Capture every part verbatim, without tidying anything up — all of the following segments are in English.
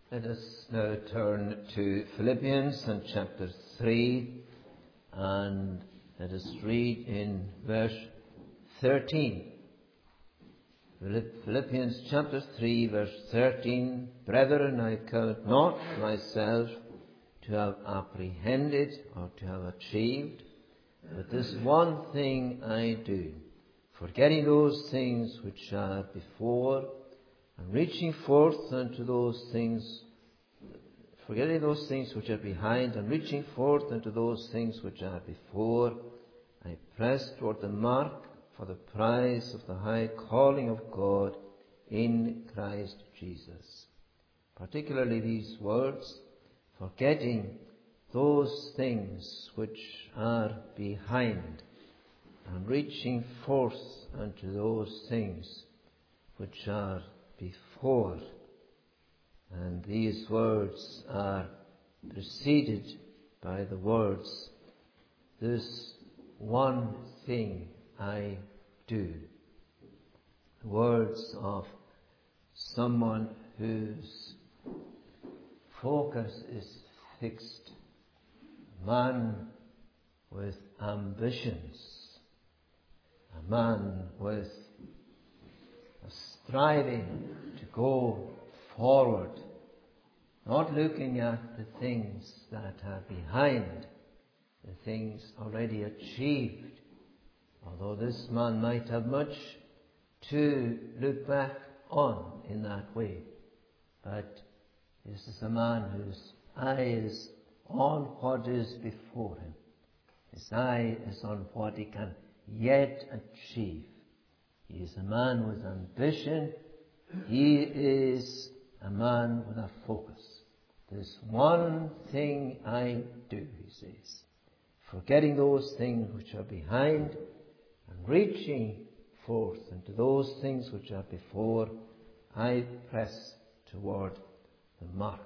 Let us now turn to Philippians and chapter three, and let us read in verse thirteen. Philippians chapter three, verse thirteen. Brethren, I count not myself to have apprehended or to have achieved, but this one thing I do, forgetting those things which are before, and reaching forth unto those things, forgetting those things which are behind, and reaching forth unto those things which are before, I press toward the mark for the prize of the high calling of God in Christ Jesus. Particularly these words, forgetting those things which are behind, and reaching forth unto those things which are before. And these words are preceded by the words, this one thing I do. Words of someone whose focus is fixed. A man with ambitions. A man with a striving to go forward, not looking at the things that are behind, the things already achieved. Although this man might have much to look back on in that way, but this is a man whose eye is on what is before him. His eye is on what he can yet achieve. He is a man with ambition. He is a man with a focus. This one thing I do, he says, forgetting those things which are behind and reaching forth into those things which are before, I press toward the mark.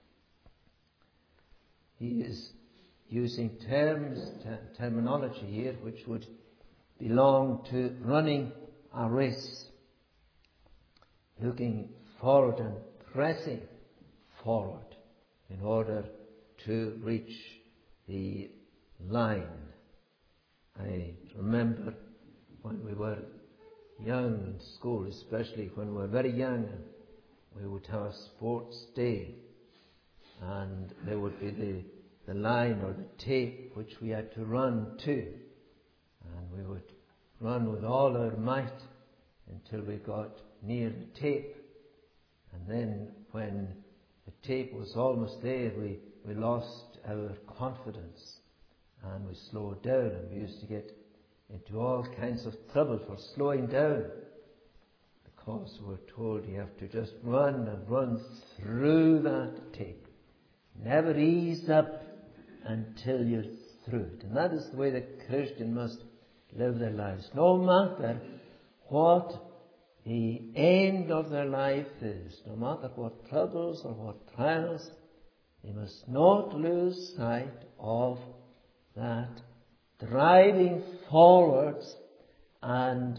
He is using terms, ter- terminology here which would belong to running a race, looking forward and pressing forward in order to reach the line. I remember when we were young in school, especially when we were very young, we would have a sports day, and there would be the, the line or the tape which we had to run to, and we would run with all our might until we got near the tape. And then when the tape was almost there, we, we lost our confidence and we slowed down, and we used to get into all kinds of trouble for slowing down, because we were told you have to just run and run through that tape. Never ease up until you're through it. And that is the way the Christian must live their lives. No matter what the end of their life is, no matter what troubles or what trials, they must not lose sight of that driving forwards and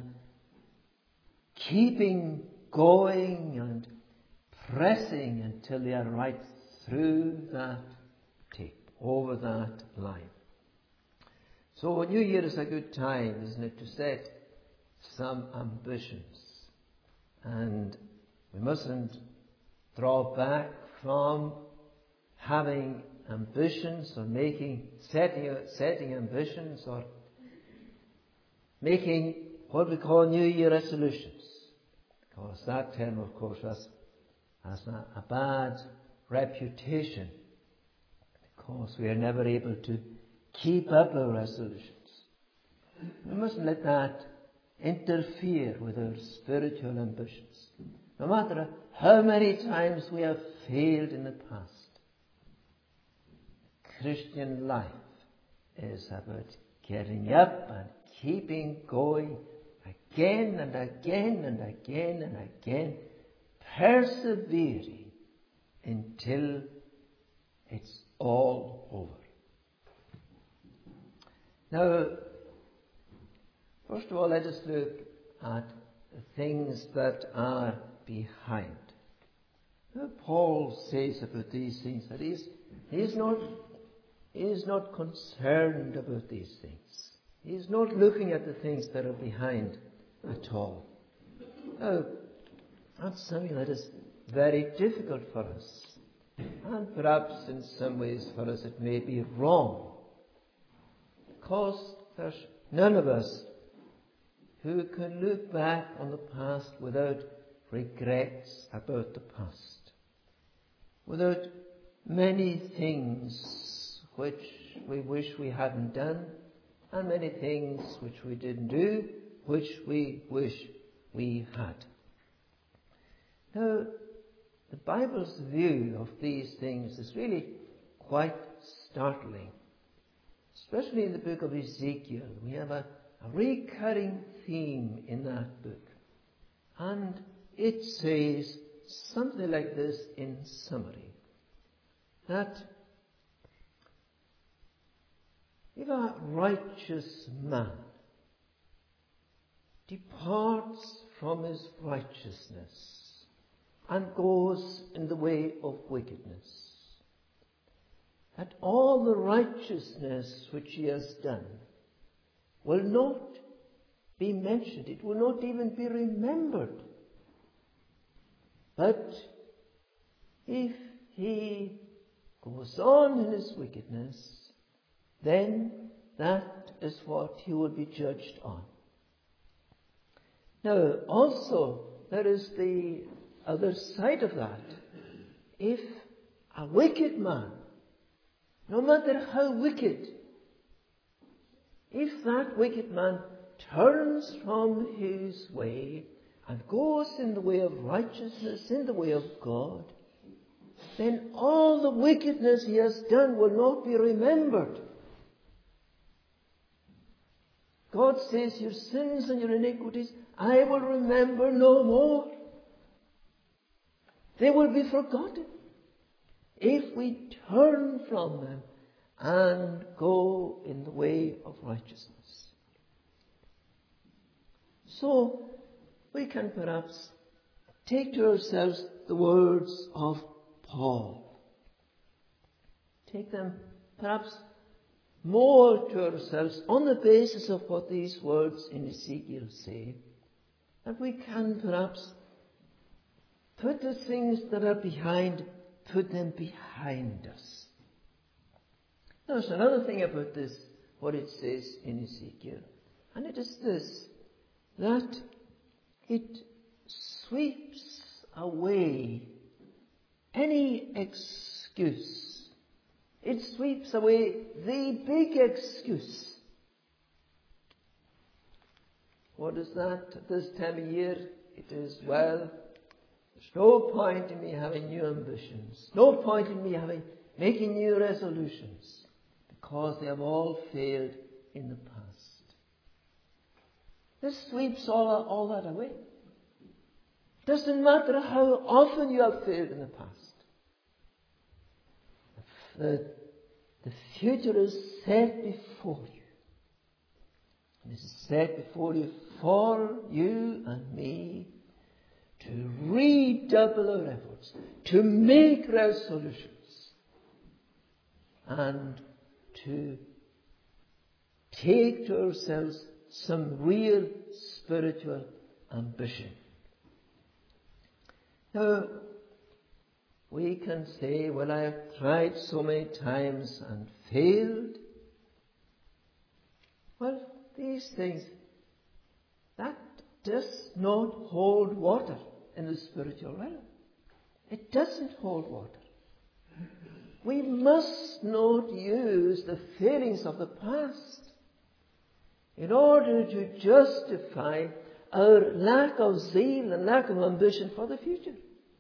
keeping going and pressing until they are right through that tape, over that line. So New Year is a good time, isn't it, to set some ambitions. And we mustn't draw back from having ambitions or making, setting, setting ambitions or making what we call New Year resolutions. Because that term, of course, has, has a, a bad reputation, because we are never able to keep up our resolutions. We mustn't let that interfere with our spiritual ambitions. No matter how many times we have failed in the past, Christian life is about getting up and keeping going again and again and again and again, persevering until it's all over. Now, first of all, let us look at the things that are behind. Now, Paul says about these things that he is, he is not, he is not concerned about these things. He is not looking at the things that are behind at all. Now, that's something that is very difficult for us. And perhaps in some ways for us it may be wrong. Because there's none of us who can look back on the past without regrets about the past. Without many things which we wish we hadn't done, and many things which we didn't do, which we wish we had. Now, the Bible's view of these things is really quite startling. Especially in the book of Ezekiel, we have a, a recurring theme in that book. And it says something like this in summary, that if a righteous man departs from his righteousness and goes in the way of wickedness, that all the righteousness which he has done will not be mentioned. It will not even be remembered. But if he goes on in his wickedness, then that is what he will be judged on. Now, also, there is the other side of that. If a wicked man, no matter how wicked, if that wicked man turns from his way and goes in the way of righteousness, in the way of God, then all the wickedness he has done will not be remembered. God says, your sins and your iniquities I will remember no more. They will be forgotten if we turn from them and go in the way of righteousness. So, we can perhaps take to ourselves the words of Paul. Take them perhaps more to ourselves on the basis of what these words in Ezekiel say. And we can perhaps put the things that are behind, put them behind us. There's another thing about this, what it says in Ezekiel. And it is this, that it sweeps away any excuse. It sweeps away the big excuse. What is that at this time of year? It is, well, there's no point in me having new ambitions. No point in me having making new resolutions, because they have all failed in the past. This sweeps all, all that away. Doesn't matter how often you have failed in the past. The, the future is set before you. And this is set before you for you and me to redouble our efforts, to make resolutions, and to take to ourselves some real spiritual ambition. Now, we can say, well, I have tried so many times and failed. Well, these things, that does not hold water in the spiritual realm. It doesn't hold water. We must not use the failings of the past in order to justify our lack of zeal and lack of ambition for the future.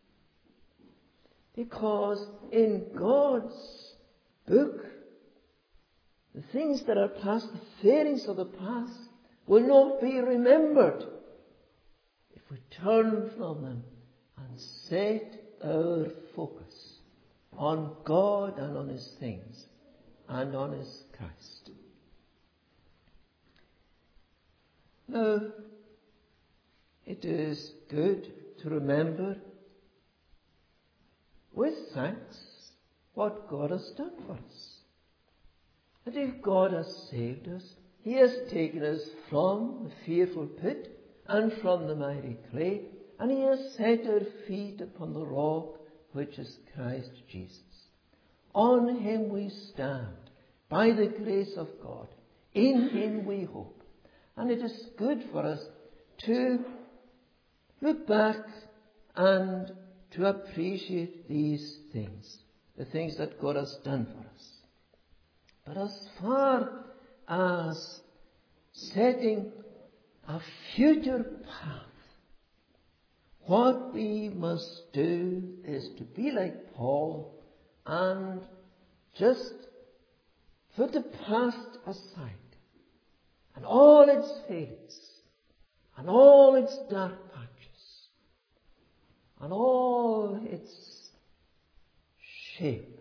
Because in God's book, the things that are past, the failings of the past, will not be remembered if we turn from them and set our focus on God and on His things and on His Christ. Now, it is good to remember thanks what God has done for us. And if God has saved us, He has taken us from the fearful pit and from the miry clay, and He has set our feet upon the rock, which is Christ Jesus. On Him we stand, by the grace of God. In Him we hope. And it is good for us to look back and to appreciate these things, the things that God has done for us. But as far as setting a future path, what we must do is to be like Paul and just put the past aside and all its failings and all its dark patches and all its shape,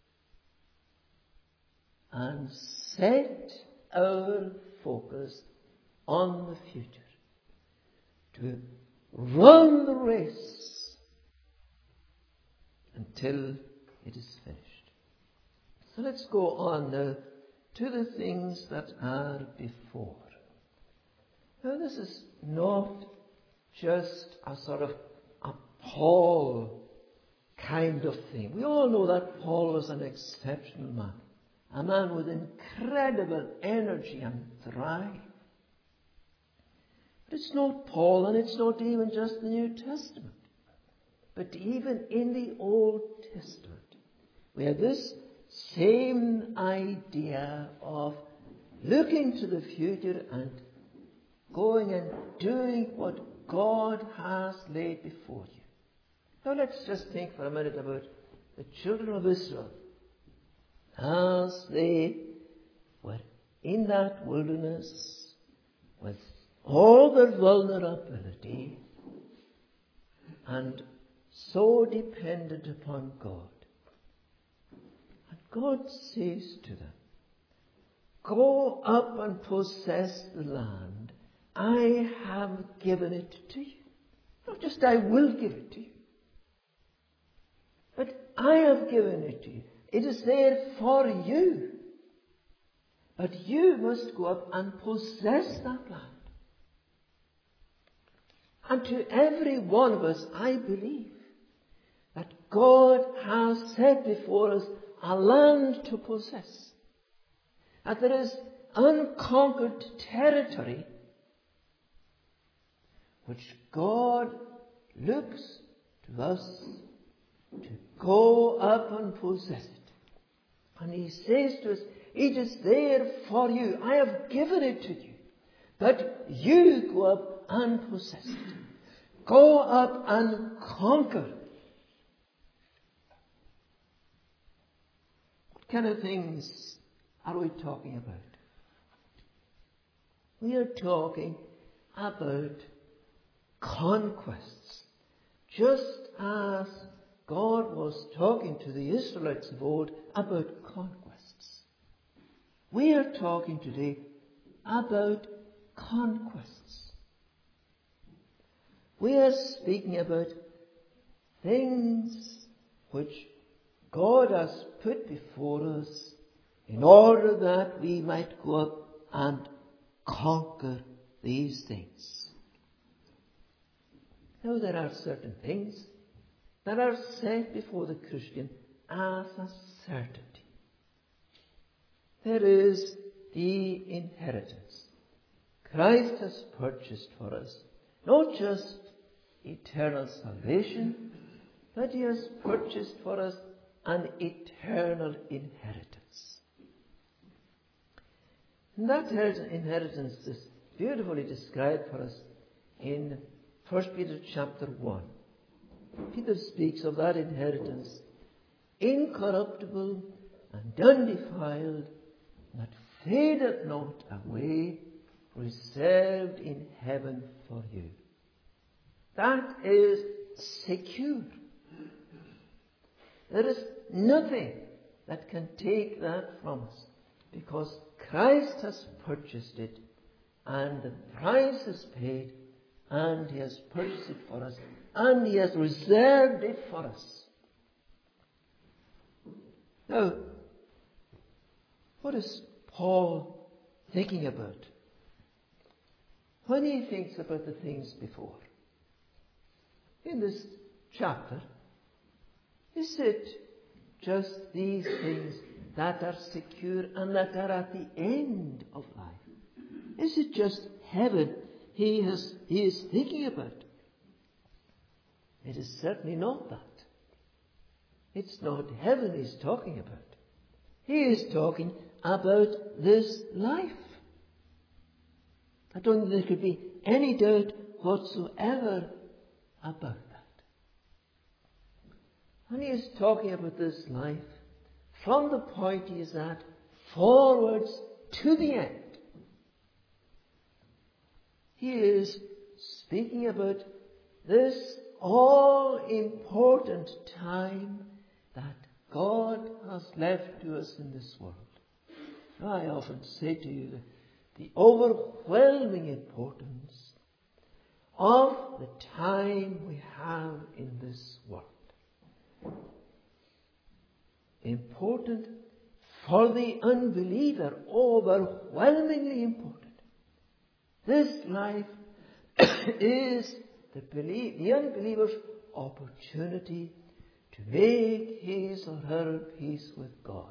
and set our focus on the future, to run the race until it is finished. So let's go on now to the things that are before. Now this is not just a sort of a Paul kind of thing. We all know that Paul was an exceptional man, a man with incredible energy and drive. But it's not Paul, and it's not even just the New Testament. But even in the Old Testament, we have this same idea of looking to the future and going and doing what God has laid before you. Now let's just think for a minute about the children of Israel as they were in that wilderness with all their vulnerability and so dependent upon God. And God says to them, go up and possess the land. I have given it to you. Not just I will give it to you, but I have given it to you. It is there for you. But you must go up and possess that land. And to every one of us, I believe that God has set before us a land to possess. That there is unconquered territory which God looks to us to go up and possess it. And He says to us, it is there for you. I have given it to you. But you go up and possess it. Go up and conquer. What kind of things are we talking about? We are talking about conquests. Just as God was talking to the Israelites of old about conquests. We are talking today about conquests. We are speaking about things which God has put before us in order that we might go up and conquer these things. Now there are certain things that are set before the Christian as a certainty. There is the inheritance. Christ has purchased for us not just eternal salvation, but He has purchased for us an eternal inheritance. And that inheritance is beautifully described for us in First Peter chapter one. Peter speaks of that inheritance, incorruptible and undefiled, that fadeth not away, reserved in heaven for you. That is secure. There is nothing that can take that from us, because Christ has purchased it, and the price is paid, and He has purchased it for us, and He has reserved it for us. Now, what is Paul thinking about when he thinks about the things before? In this chapter, is it just these things that are secure and that are at the end of life? Is it just heaven he, has, he is thinking about? It is certainly not that. It's not heaven he's talking about. He is talking about this life. I don't think there could be any doubt whatsoever about that. And he is talking about this life from the point he is at forwards to the end. He is speaking about this all-important time that God has left to us in this world. I often say to you that the overwhelming importance of the time we have in this world. Important for the unbeliever, overwhelmingly important. This life is the, belie- the unbeliever's opportunity to make his or her peace with God,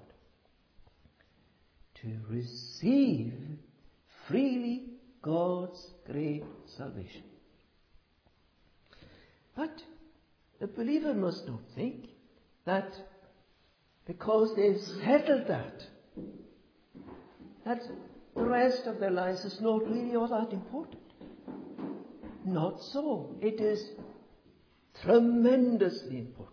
to receive freely God's great salvation. But the believer must not think that because they've settled that, that the rest of their lives is not really all that important. Not so. It is tremendously important.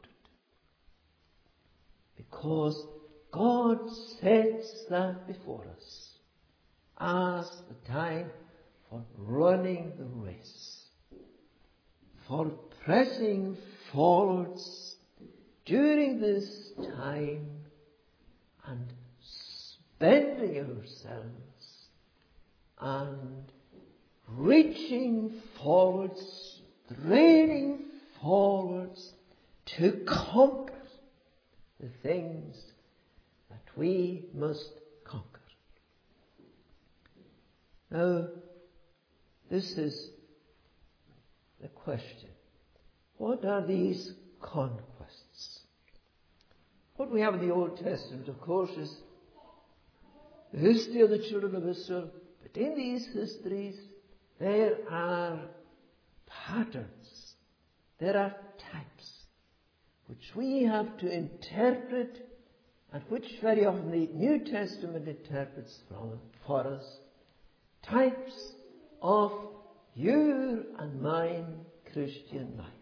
Because God sets that before us as the time for running the race, for pressing forwards during this time and spending ourselves and reaching forwards, straining forwards to conquer the things that we must conquer. Now, this is the question. What are these conquests? What we have in the Old Testament, of course, is the history of the children of Israel. But in these histories, there are patterns. There are types which we have to interpret, and which very often the New Testament interprets for us. Types of your and mine Christian life.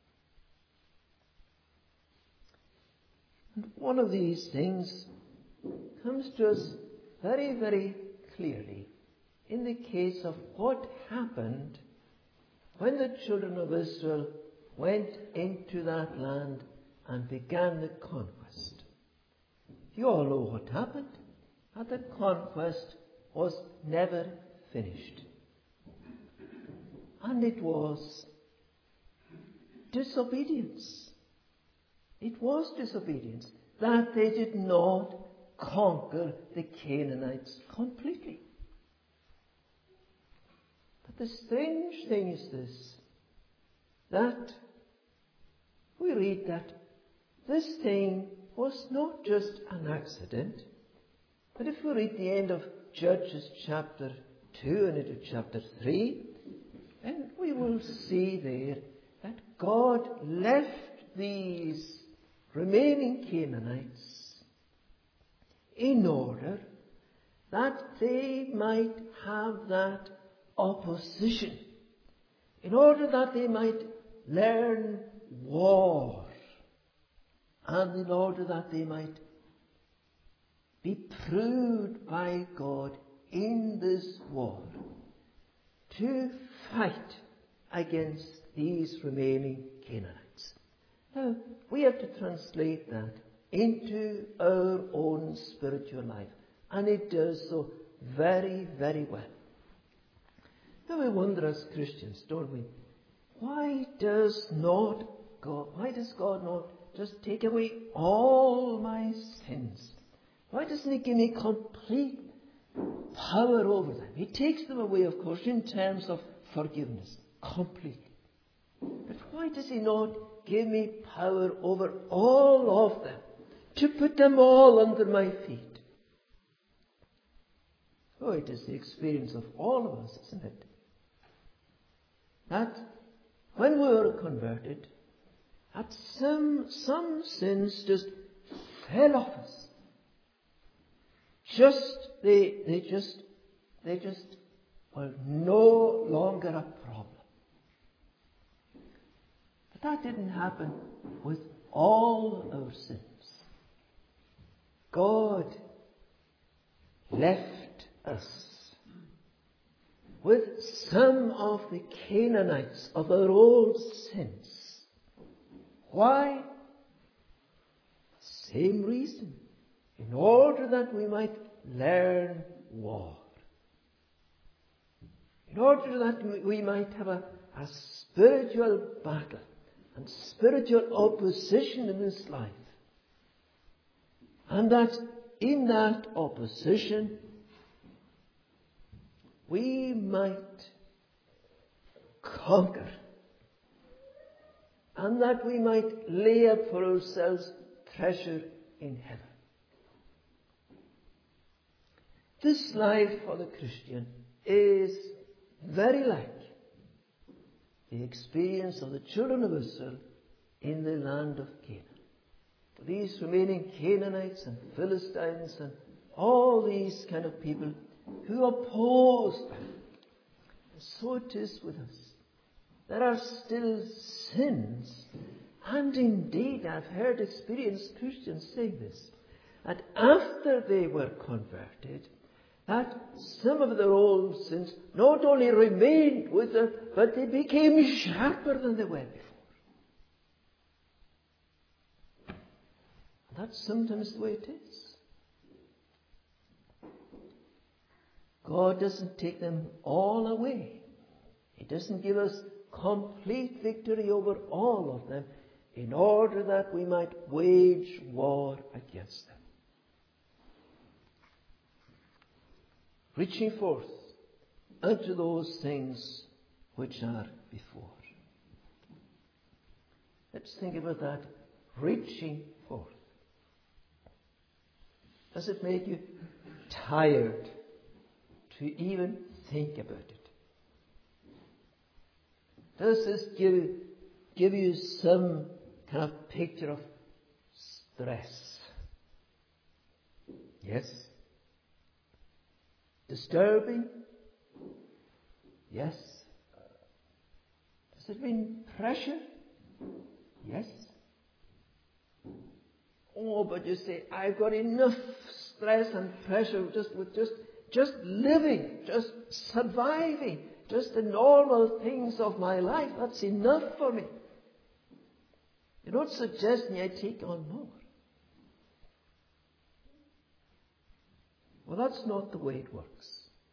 And one of these things comes to us very, very clearly in the case of what happened when the children of Israel went into that land and began the conquest. You all know what happened. That the conquest was never finished. And it was disobedience. It was disobedience that they did not conquer the Canaanites completely. But the strange thing is this, that we read that this thing was not just an accident, but if we read the end of Judges chapter two and into chapter three, then we will see there that God left these remaining Canaanites in order that they might have that opposition, in order that they might learn war, and in order that they might be proved by God in this war to fight against these remaining Canaanites. Now, we have to translate that into our own spiritual life, and it does so very, very well. Now we wonder as Christians, don't we, why does not God, why does God not just take away all my sins? Why doesn't He give me complete power over them? He takes them away, of course, in terms of forgiveness, completely. But why does He not give me power over all of them, to put them all under my feet? Oh, it is the experience of all of us, isn't it? That when we were converted, that some, some sins just fell off us. Just, they, they just, they just were no longer a problem. But that didn't happen with all our sins. God left us with some of the Canaanites of our old sins. Why? Same reason. In order that we might learn war. In order that we might have a, a spiritual battle and spiritual opposition in this life. And that in that opposition we might conquer, and that we might lay up for ourselves treasure in heaven. This life for the Christian is very like the experience of the children of Israel in the land of Canaan. For these remaining Canaanites and Philistines and all these kind of people who opposed them. And so it is with us. There are still sins, and indeed I've heard experienced Christians say this, that after they were converted, that some of their old sins not only remained with them, but they became sharper than they were before. And that's sometimes the way it is. God doesn't take them all away. He doesn't give us complete victory over all of them in order that we might wage war against them. Reaching forth unto those things which are before. Let's think about that. Reaching forth. Does it make you tired to even think about it? Does this give, give you some kind of picture of stress? Yes. Disturbing? Yes. Does it mean pressure? Yes. Oh, but you say, I've got enough stress and pressure just with just just living, just surviving, just the normal things of my life. That's enough for me. You're not suggesting I take on more. Well, that's not the way it works.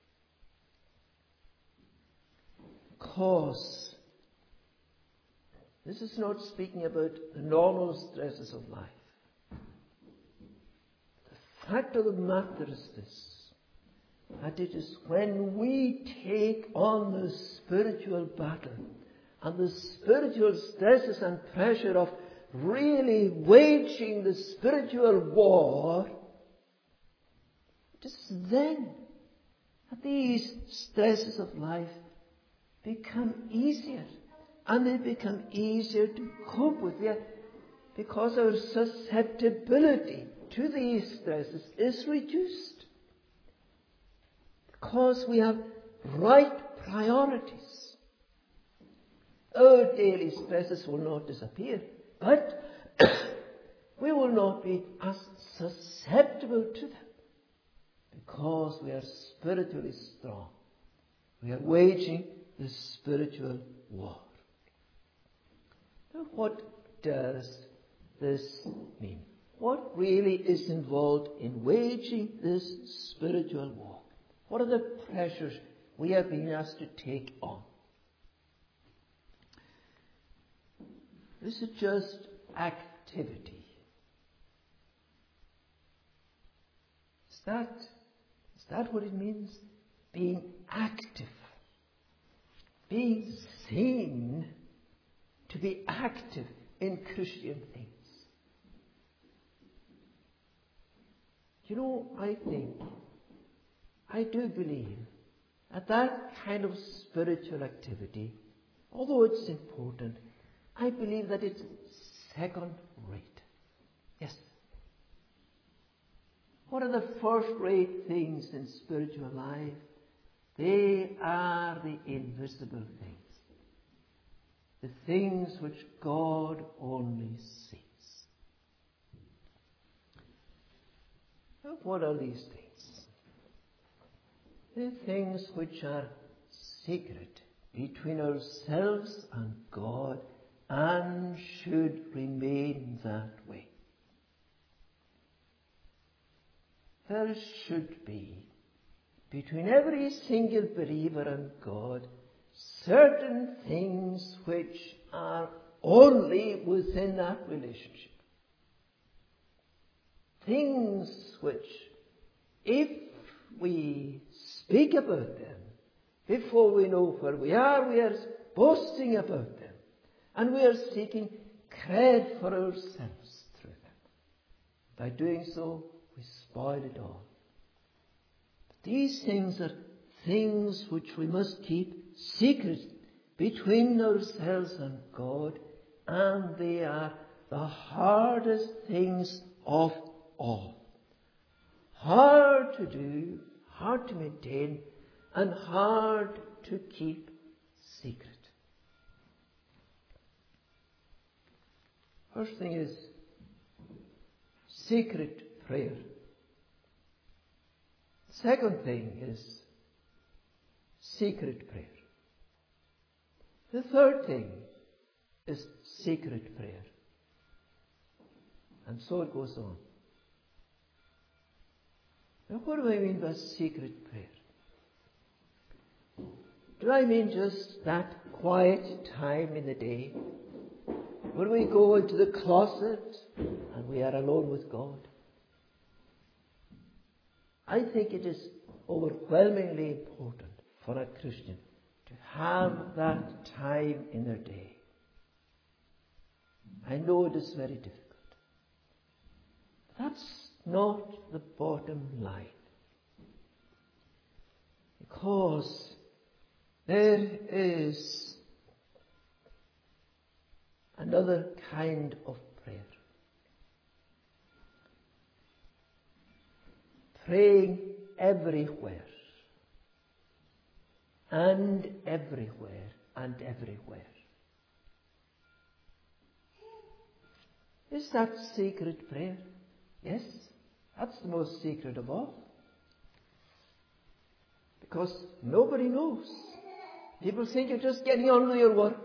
Because this is not speaking about the normal stresses of life. The fact of the matter is this, that it is when we take on the spiritual battle and the spiritual stresses and pressure of really waging the spiritual war, it is then that these stresses of life become easier, and they become easier to cope with, yeah, because our susceptibility to these stresses is reduced. Because we have right priorities. Our daily stresses will not disappear, but we will not be as susceptible to them because we are spiritually strong. We are waging the spiritual war. Now, what does this mean? What really is involved in waging this spiritual war? What are the pressures we are being asked to take on? Or is it just activity? Is that, is that what it means? Being active. Being seen to be active in Christian things. You know, I think, I do believe that that kind of spiritual activity, although it's important, I believe that it's second rate. Yes. What are the first rate things in spiritual life? They are the invisible things. The things which God only sees. Now, what are these things? The things which are secret between ourselves and God and should remain that way. There should be, between every single believer and God, certain things which are only within that relationship. Things which, if we speak about them, before we know where we are, we are boasting about them. And we are seeking credit for ourselves through them. By doing so, we spoil it all. But these things are things which we must keep secret between ourselves and God, and they are the hardest things of all. Hard to do, hard to maintain, and hard to keep secret. First thing is secret prayer. Second thing is secret prayer. The third thing is secret prayer. And so it goes on. Now, what do I mean by secret prayer? Do I mean just that quiet time in the day when we go into the closet and we are alone with God? I think it is overwhelmingly important for a Christian to have that time in their day. I know it is very difficult. That's not the bottom line. Because there is another kind of prayer. Praying everywhere. And everywhere. And everywhere. Is that secret prayer? Yes. That's the most secret of all. Because nobody knows. People think you're just getting on with your work.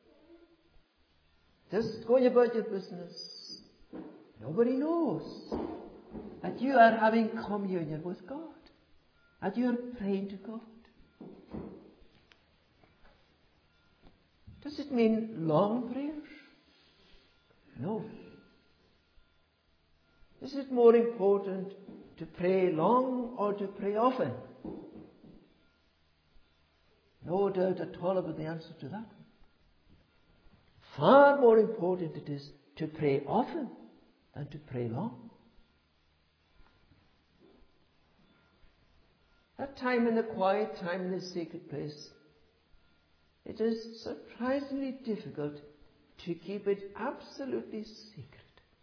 Just going about your business. Nobody knows that you are having communion with God. That you are praying to God. Does it mean long prayers? No. Is it more important to pray long or to pray often? No doubt at all about the answer to that one. Far more important it is to pray often than to pray long. That time in the quiet, time in the secret place, it is surprisingly difficult to keep it absolutely secret.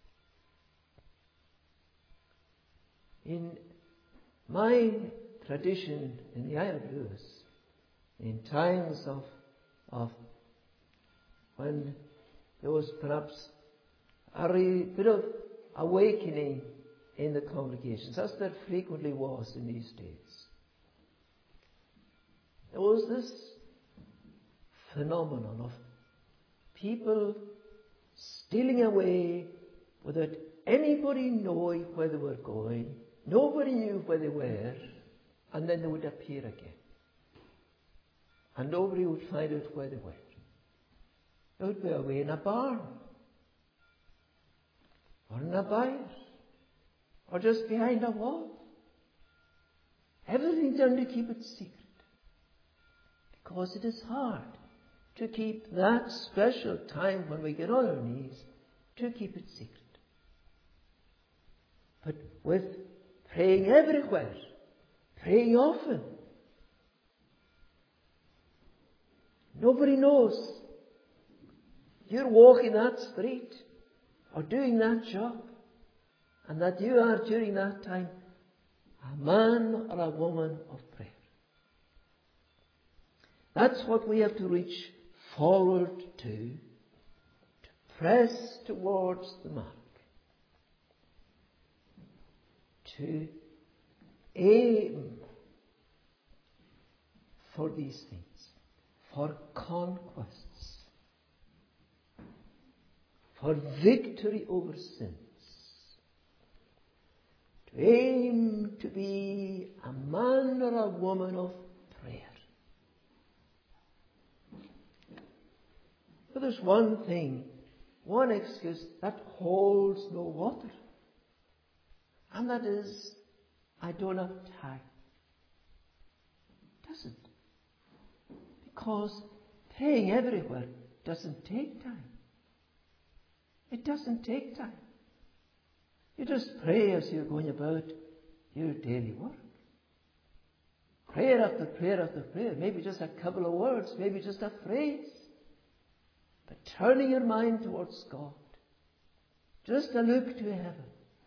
In my tradition in the Isle of Lewis, in times of, of when there was perhaps a re, bit of awakening in the congregations, as there frequently was in these days, there was this phenomenon of people stealing away without anybody knowing where they were going. Nobody knew where they were, and then they would appear again. And nobody would find out where they were. They would be away in a barn. in a byre or just behind a wall. Everything done to keep it secret. Because it is hard to keep that special time when we get on our knees, to keep it secret. But with praying everywhere, praying often, nobody knows you're walking that street or doing that job, and that you are during that time a man or a woman of prayer. That's what we have to reach forward to, to press towards the mark, to aim for these things, for conquests, for victory over sins, to aim to be a man or a woman of prayer. But there's one thing, one excuse that holds no water. And that is, I don't have time. It doesn't. Because praying everywhere doesn't take time. It doesn't take time. You just pray as you're going about your daily work. Prayer after prayer after prayer. Maybe just a couple of words. Maybe just a phrase. But turning your mind towards God. Just a look to heaven.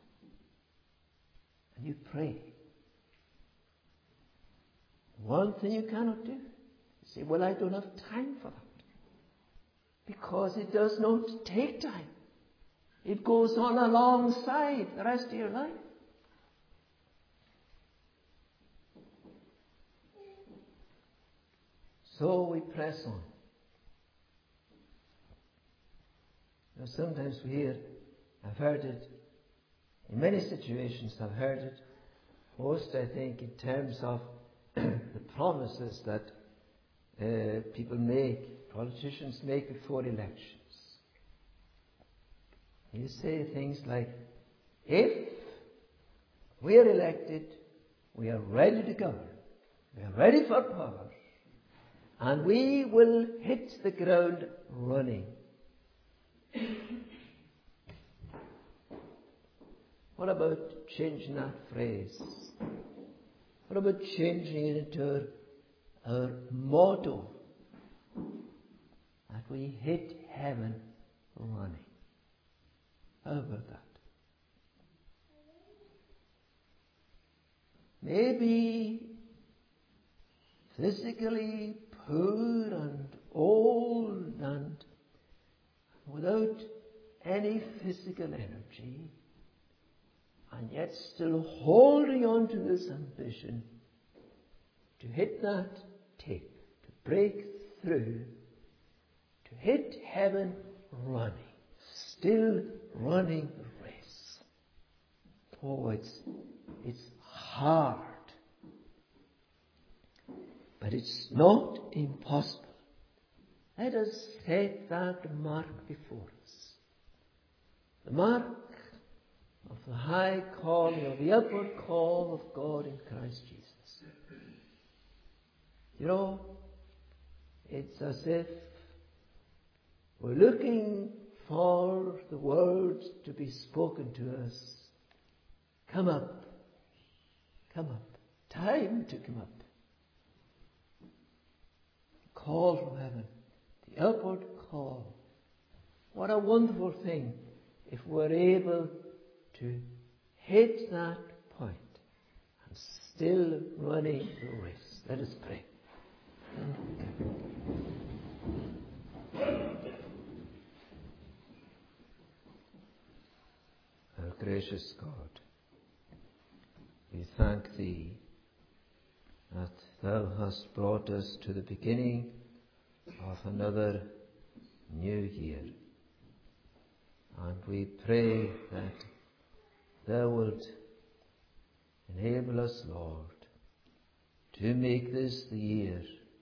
And you pray. One thing you cannot do. You say, well, I don't have time for that. Because it does not take time. It goes on alongside the rest of your life. So we press on. Now sometimes we hear, I've heard it, in many situations I've heard it, most I think in terms of the promises that uh, people make, politicians make before elections. You say things like, if we are elected, we are ready to govern, we are ready for power, and we will hit the ground running. What about changing that phrase? What about changing it into our, our motto? That we hit heaven running. How about that? Maybe physically poor and old and without any physical energy, and yet still holding on to this ambition to hit that tape, to break through, to hit heaven running, still running the race. Oh, it's, it's hard. But it's not impossible. Let us set that mark before us. The mark of the high calling, of the upward call of God in Christ Jesus. You know, it's as if we're looking for the words to be spoken to us. Come up. Come up. Time to come up. Call from heaven. The upward call. What a wonderful thing if we're able to hit that point and still running the race. Let us pray. Our gracious God, we thank Thee that Thou hast brought us to the beginning of another new year. And we pray that Thou wilt enable us, Lord, to make this the year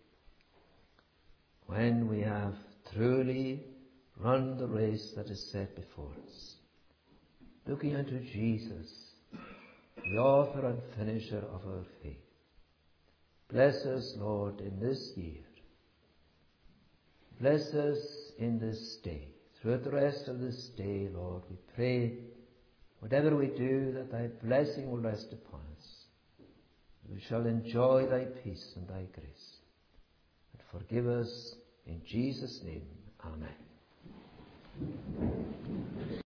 when we have truly run the race that is set before us. looking unto Jesus, the author and finisher of our faith. Bless us, Lord, in this year. Bless us in this day. Throughout the rest of this day, Lord, we pray, whatever we do, that thy blessing will rest upon us. We shall enjoy thy peace and thy grace. And forgive us in Jesus' name. Amen.